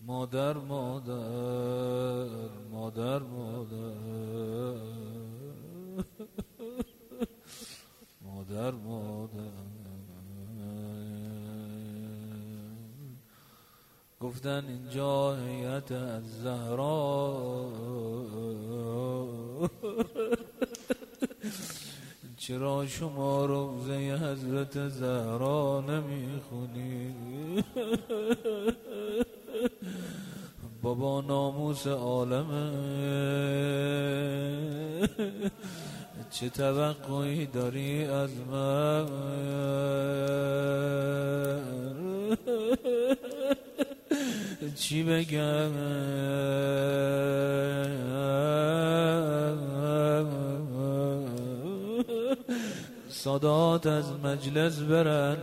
مادر مادر مادر مادر مادر مادر گفتن اینجا هیئت از زهرا چرا شما روزه حضرت زهرا نمیخونی؟ بابا ناموس عالمه، چه توقعی داری از من؟ چی بگم؟ سادات از مجلس برن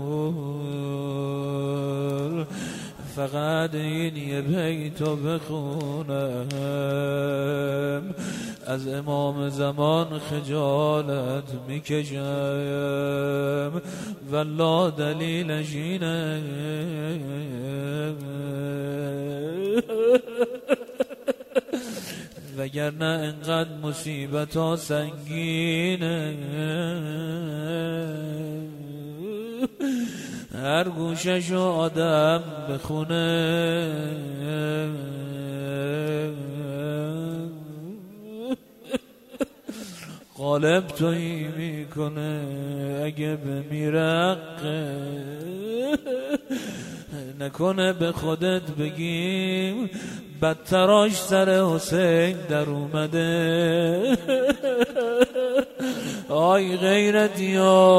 بیرون، فقط این یه بیتو بخونم، از امام زمان خجالت میکشم، والله دلیلش اینه وگرنه انقدر مصیبت ها سنگینه، هر گوششو آدم بخونه قالب تویی میکنه، اگه بمیرقه نکنه به خودت بگیم بدتراش سر حسین در اومده. آی غیرتی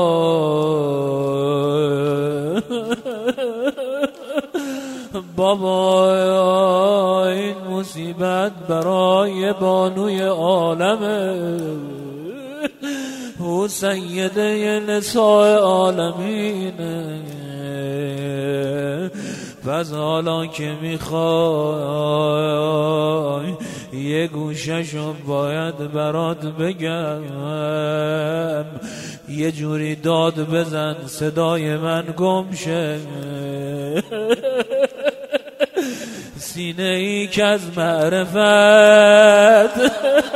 بابا، این مصیبت برای بانوی عالمه، او سیده نساء عالمینه. پس حالا که میخوای یه گوششو باید برات بگم، یه جوری داد بزن صدای من گم شه. سینه ای که از معرفت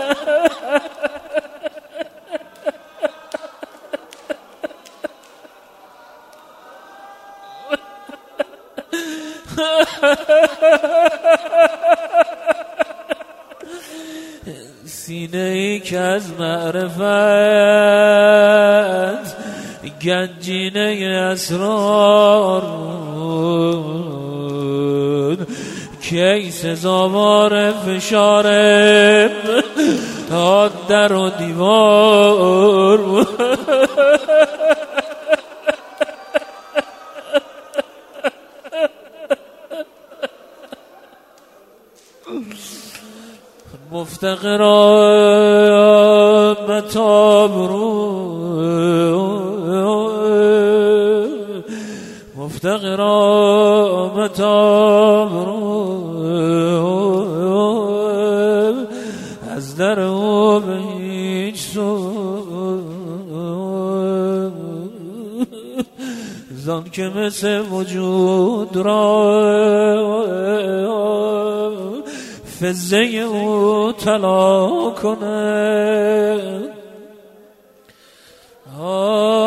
سینه ای که از معرفت گنجینه اسرار بود، کی سزاوار فشاره تا در و دیوار بود. مفتقرا متاب رو، مفتقرا متاب رو، از در او به هیچ سو، زان که مثل وجود را فزه او طلا کنه.